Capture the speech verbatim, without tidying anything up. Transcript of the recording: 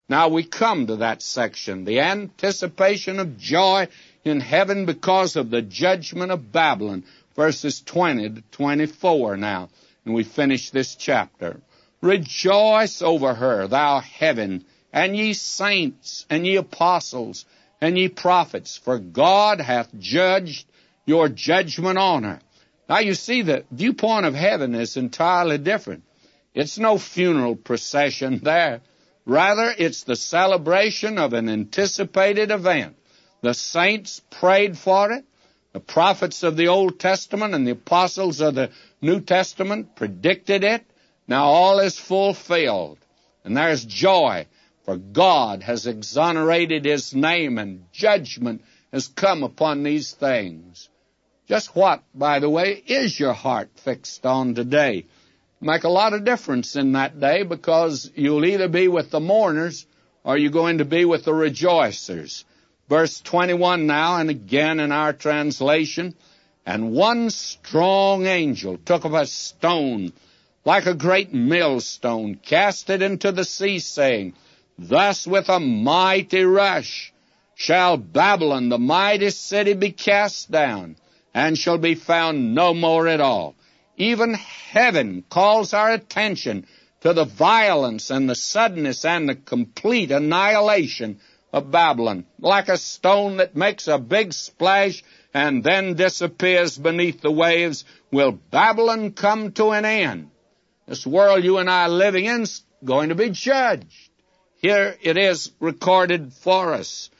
Now we come to that section, the anticipation of joy in heaven because of the judgment of Babylon, verses twenty to twenty-four now, and we finish this chapter. Rejoice over her, thou heaven, and ye saints, and ye apostles, and ye prophets, for God hath judged your judgment on her. Now you see, the viewpoint of heaven is entirely different. It's no funeral procession there. Rather, it's the celebration of an anticipated event. The saints prayed for it. The prophets of the Old Testament and the apostles of the New Testament predicted it. Now all is fulfilled. And there's joy, for God has exonerated His name, and judgment has come upon these things. Just what, by the way, is your heart fixed on today? Make a lot of difference in that day, because you'll either be with the mourners or you're going to be with the rejoicers. Verse twenty-one now, and again in our translation, and one strong angel took up a stone like a great millstone, cast it into the sea, saying, Thus with a mighty rush shall Babylon, the mighty city, be cast down, and shall be found no more at all. Even heaven calls our attention to the violence and the suddenness and the complete annihilation of Babylon. Like a stone that makes a big splash and then disappears beneath the waves, will Babylon come to an end. This world you and I are living in is going to be judged. Here it is recorded for us.